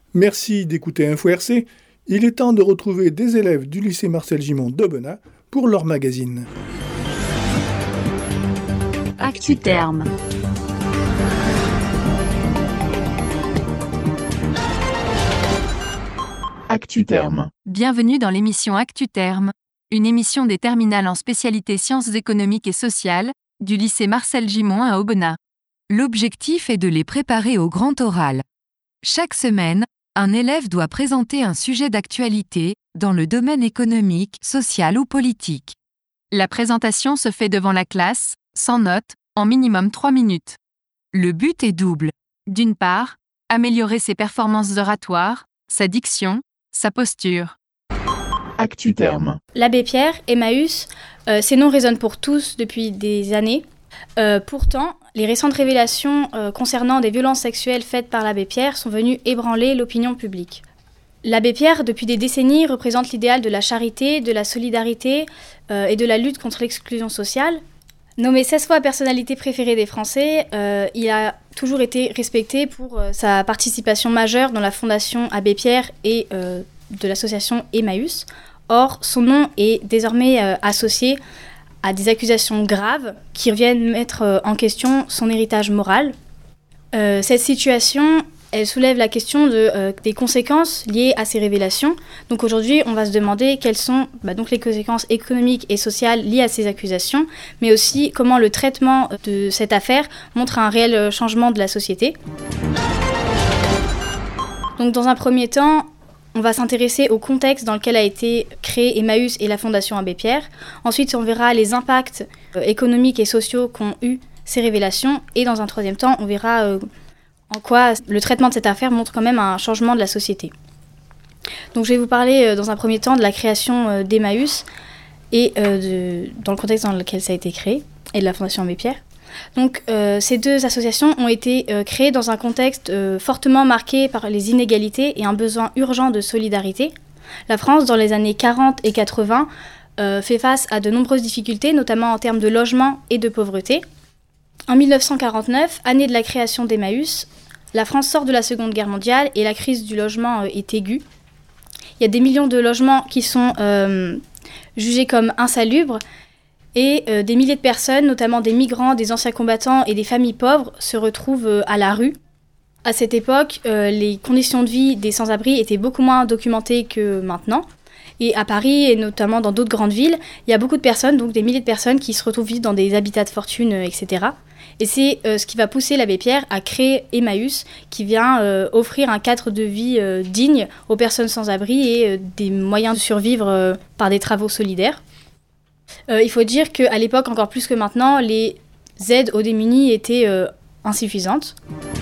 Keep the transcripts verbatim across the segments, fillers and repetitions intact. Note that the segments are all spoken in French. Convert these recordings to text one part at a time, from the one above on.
Merci d'écouter Info R C. Il est temps de retrouver des élèves du lycée Marcel Gimond d'Aubenas pour leur magazine. ActuTerme. ActuTerme. Bienvenue dans l'émission ActuTerme, une émission des terminales en spécialité sciences économiques et sociales du lycée Marcel Gimond à Aubenas. L'objectif est de les préparer au grand oral. Chaque semaine, un élève doit présenter un sujet d'actualité dans le domaine économique, social ou politique. La présentation se fait devant la classe, sans notes, en minimum trois minutes. Le but est double. D'une part, améliorer ses performances oratoires, sa diction, sa posture. ActuTerme. L'abbé Pierre, Emmaüs, euh, ces noms résonnent pour tous depuis des années. Euh, pourtant, les récentes révélations euh, concernant des violences sexuelles faites par l'abbé Pierre sont venues ébranler l'opinion publique. L'abbé Pierre, depuis des décennies, représente l'idéal de la charité, de la solidarité euh, et de la lutte contre l'exclusion sociale. Nommé seize fois personnalité préférée des Français, euh, il a toujours été respecté pour euh, sa participation majeure dans la fondation Abbé Pierre et euh, de l'association Emmaüs. Or, son nom est désormais euh, associé à des accusations graves qui viennent mettre euh, en question son héritage moral. Euh, cette situation, elle soulève la question de, euh, des conséquences liées à ces révélations. Donc aujourd'hui, on va se demander quelles sont bah, donc les conséquences économiques et sociales liées à ces accusations, mais aussi comment le traitement de cette affaire montre un réel changement de la société. Donc dans un premier temps, on va s'intéresser au contexte dans lequel a été créé Emmaüs et la Fondation Abbé Pierre. Ensuite, on verra les impacts euh, économiques et sociaux qu'ont eu ces révélations. Et dans un troisième temps, on verra euh, en quoi le traitement de cette affaire montre quand même un changement de la société. Donc je vais vous parler euh, dans un premier temps de la création euh, d'Emmaüs et euh, de, dans le contexte dans lequel ça a été créé, et de la Fondation Abbé Pierre. Donc euh, ces deux associations ont été euh, créées dans un contexte euh, fortement marqué par les inégalités et un besoin urgent de solidarité. La France, dans les années quarante et quatre-vingts, euh, fait face à de nombreuses difficultés, notamment en termes de logement et de pauvreté. En dix-neuf cent quarante-neuf, année de la création d'Emmaüs, la France sort de la Seconde Guerre mondiale et la crise du logement euh, est aiguë. Il y a des millions de logements qui sont euh, jugés comme insalubres et euh, des milliers de personnes, notamment des migrants, des anciens combattants et des familles pauvres, se retrouvent euh, à la rue. À cette époque, euh, les conditions de vie des sans-abri étaient beaucoup moins documentées que maintenant. Et à Paris, et notamment dans d'autres grandes villes, il y a beaucoup de personnes, donc des milliers de personnes qui se retrouvent vivre dans des habitats de fortune, euh, et cetera. Et c'est euh, ce qui va pousser l'abbé Pierre à créer Emmaüs, qui vient euh, offrir un cadre de vie euh, digne aux personnes sans abri et euh, des moyens de survivre euh, par des travaux solidaires. Euh, il faut dire qu'à l'époque, encore plus que maintenant, les aides aux démunis étaient euh, insuffisantes.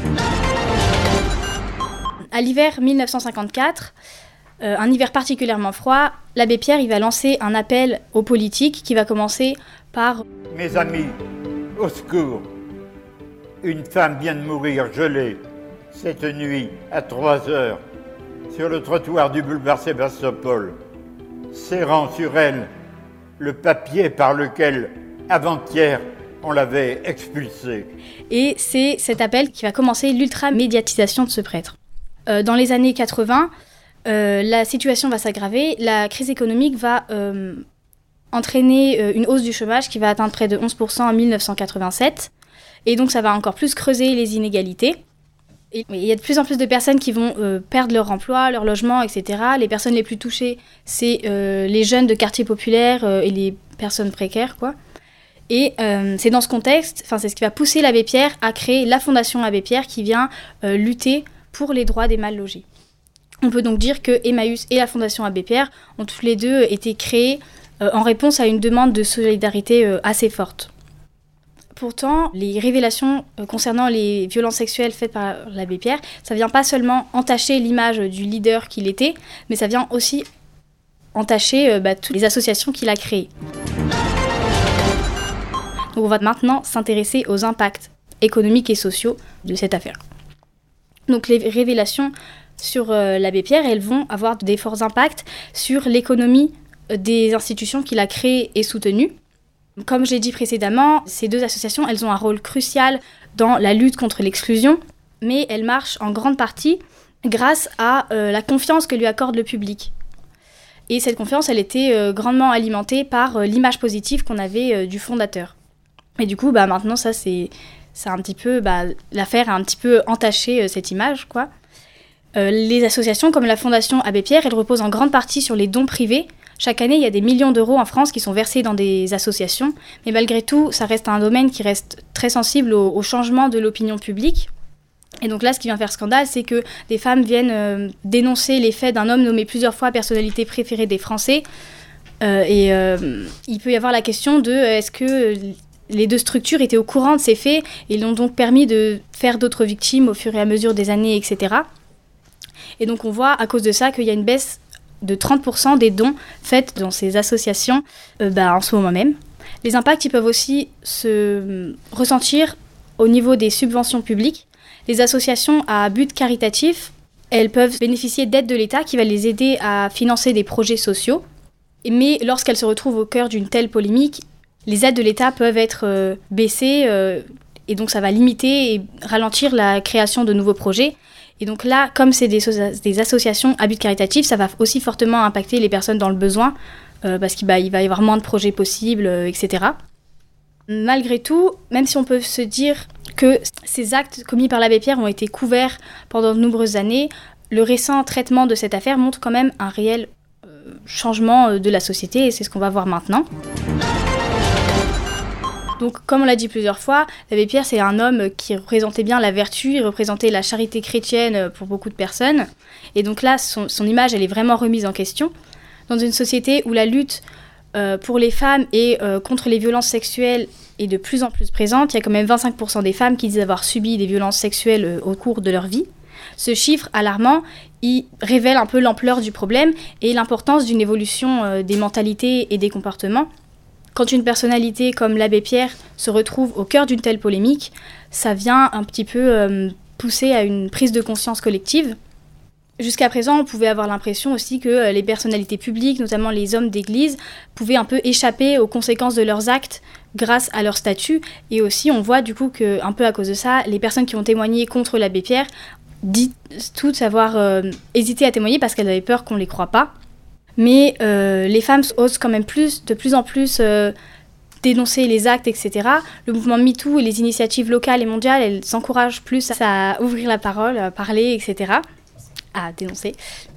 À l'hiver dix-neuf cent cinquante-quatre, euh, un hiver particulièrement froid, l'abbé Pierre il va lancer un appel aux politiques qui va commencer par « Mes amis, au secours ! Une femme vient de mourir gelée cette nuit à trois heures sur le trottoir du boulevard Sébastopol, serrant sur elle le papier par lequel, avant-hier, on l'avait expulsée. » Et c'est cet appel qui va commencer l'ultra-médiatisation de ce prêtre. Euh, dans les années quatre-vingts, euh, la situation va s'aggraver. La crise économique va euh, entraîner euh, une hausse du chômage qui va atteindre près de onze pour cent en dix-neuf cent quatre-vingt-sept. Et donc ça va encore plus creuser les inégalités. Et il y a de plus en plus de personnes qui vont euh, perdre leur emploi, leur logement, et cetera. Les personnes les plus touchées, c'est euh, les jeunes de quartiers populaires euh, et les personnes précaires, quoi. Et euh, c'est dans ce contexte, enfin c'est ce qui va pousser l'abbé Pierre à créer la Fondation Abbé Pierre qui vient euh, lutter pour les droits des mal logés. On peut donc dire que Emmaüs et la Fondation Abbé Pierre ont tous les deux été créés euh, en réponse à une demande de solidarité euh, assez forte. Pourtant, les révélations euh, concernant les violences sexuelles faites par l'abbé Pierre, ça vient pas seulement entacher l'image du leader qu'il était, mais ça vient aussi entacher euh, bah, toutes les associations qu'il a créées. Donc on va maintenant s'intéresser aux impacts économiques et sociaux de cette affaire. Donc les révélations sur euh, l'abbé Pierre, elles vont avoir des forts impacts sur l'économie euh, des institutions qu'il a créées et soutenues. Comme je l'ai dit précédemment, ces deux associations, elles ont un rôle crucial dans la lutte contre l'exclusion, mais elles marchent en grande partie grâce à euh, la confiance que lui accorde le public. Et cette confiance, elle était euh, grandement alimentée par euh, l'image positive qu'on avait euh, du fondateur. Et du coup, bah, maintenant, ça, c'est, c'est un petit peu... Bah, l'affaire a un petit peu entaché euh, cette image, quoi. Euh, les associations comme la Fondation Abbé Pierre, elles reposent en grande partie sur les dons privés. Chaque année, il y a des millions d'euros en France qui sont versés dans des associations. Mais malgré tout, ça reste un domaine qui reste très sensible au, au changement de l'opinion publique. Et donc là, ce qui vient faire scandale, c'est que des femmes viennent euh, dénoncer les faits d'un homme nommé plusieurs fois personnalité préférée des Français. Euh, et euh, il peut y avoir la question de euh, est-ce que les deux structures étaient au courant de ces faits et l'ont donc permis de faire d'autres victimes au fur et à mesure des années, et cetera. Et donc on voit à cause de ça qu'il y a une baisse de trente pour cent des dons faits dans ces associations euh, bah, en ce moment même. Les impacts ils peuvent aussi se ressentir au niveau des subventions publiques. Les associations à but caritatif, elles peuvent bénéficier d'aides de l'État qui va les aider à financer des projets sociaux. Mais lorsqu'elles se retrouvent au cœur d'une telle polémique, les aides de l'État peuvent être euh, baissées euh, et donc ça va limiter et ralentir la création de nouveaux projets. Et donc là, comme c'est des, so- des associations à but caritatif, ça va aussi fortement impacter les personnes dans le besoin euh, parce qu'il bah, il va y avoir moins de projets possibles, euh, et cetera. Malgré tout, même si on peut se dire que ces actes commis par l'abbé Pierre ont été couverts pendant de nombreuses années, le récent traitement de cette affaire montre quand même un réel euh, changement de la société et c'est ce qu'on va voir maintenant. Donc, comme on l'a dit plusieurs fois, l'abbé Pierre, c'est un homme qui représentait bien la vertu, il représentait la charité chrétienne pour beaucoup de personnes. Et donc là, son, son image, elle est vraiment remise en question. Dans une société où la lutte euh, pour les femmes et euh, contre les violences sexuelles est de plus en plus présente, il y a quand même vingt-cinq pour cent des femmes qui disent avoir subi des violences sexuelles euh, au cours de leur vie. Ce chiffre alarmant, il révèle un peu l'ampleur du problème et l'importance d'une évolution euh, des mentalités et des comportements. Quand une personnalité comme l'abbé Pierre se retrouve au cœur d'une telle polémique, ça vient un petit peu euh, pousser à une prise de conscience collective. Jusqu'à présent, on pouvait avoir l'impression aussi que euh, les personnalités publiques, notamment les hommes d'église, pouvaient un peu échapper aux conséquences de leurs actes grâce à leur statut. Et aussi, on voit du coup que, un peu à cause de ça, les personnes qui ont témoigné contre l'abbé Pierre disent toutes avoir euh, hésité à témoigner parce qu'elles avaient peur qu'on ne les croie pas. Mais euh, les femmes osent quand même plus, de plus en plus euh, dénoncer les actes, et cetera. Le mouvement MeToo et les initiatives locales et mondiales, elles s'encouragent plus à ouvrir la parole, à parler, et cetera. À dénoncer.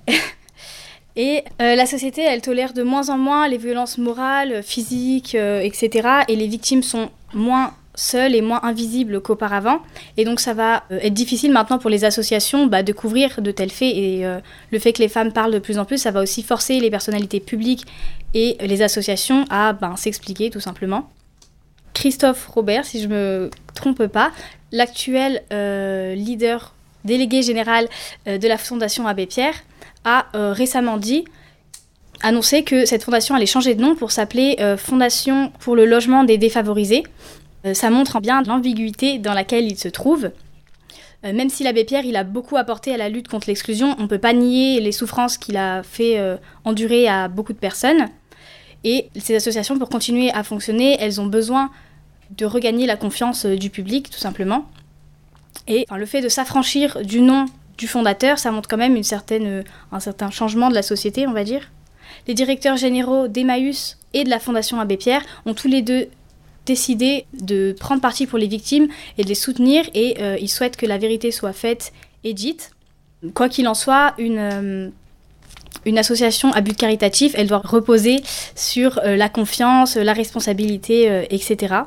Et euh, la société, elle tolère de moins en moins les violences morales, physiques, euh, et cetera. Et les victimes sont moins seules et moins invisibles qu'auparavant. Et donc ça va euh, être difficile maintenant pour les associations bah, de couvrir de tels faits. Et euh, le fait que les femmes parlent de plus en plus, ça va aussi forcer les personnalités publiques et les associations à ben, s'expliquer tout simplement. Christophe Robert, si je ne me trompe pas, l'actuel euh, leader délégué général euh, de la Fondation Abbé Pierre, a euh, récemment dit, annoncé que cette fondation allait changer de nom pour s'appeler euh, Fondation pour le logement des défavorisés. Euh, ça montre bien l'ambiguïté dans laquelle il se trouve. Euh, même si l'abbé Pierre il a beaucoup apporté à la lutte contre l'exclusion, on ne peut pas nier les souffrances qu'il a fait euh, endurer à beaucoup de personnes. Et ces associations, pour continuer à fonctionner, elles ont besoin de regagner la confiance euh, du public, tout simplement. Et enfin, le fait de s'affranchir du nom du fondateur, ça montre quand même une certaine, euh, un certain changement de la société, on va dire. Les directeurs généraux d'Emmaüs et de la Fondation Abbé Pierre ont tous les deux décidé de prendre parti pour les victimes et de les soutenir, et euh, ils souhaitent que la vérité soit faite et dite. Quoi qu'il en soit, une, euh, une association à but caritatif, elle doit reposer sur euh, la confiance, la responsabilité, euh, et cetera.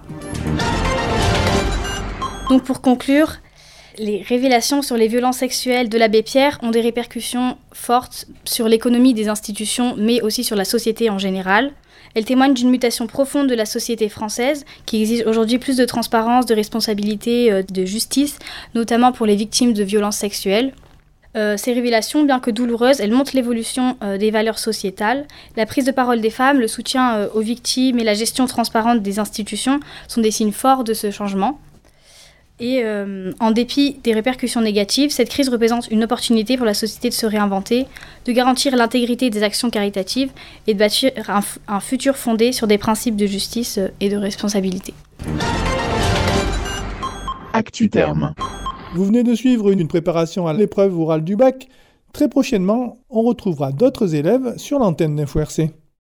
Donc pour conclure, les révélations sur les violences sexuelles de l'abbé Pierre ont des répercussions fortes sur l'économie des institutions, mais aussi sur la société en général. Elles témoignent d'une mutation profonde de la société française, qui exige aujourd'hui plus de transparence, de responsabilité, de justice, notamment pour les victimes de violences sexuelles. Euh, ces révélations, bien que douloureuses, elles montrent l'évolution euh, des valeurs sociétales. La prise de parole des femmes, le soutien euh, aux victimes et la gestion transparente des institutions sont des signes forts de ce changement. Et euh, en dépit des répercussions négatives, cette crise représente une opportunité pour la société de se réinventer, de garantir l'intégrité des actions caritatives et de bâtir un, f- un futur fondé sur des principes de justice et de responsabilité. ActuTerme. Vous venez de suivre une préparation à l'épreuve orale du bac. Très prochainement, on retrouvera d'autres élèves sur l'antenne d'Info R C.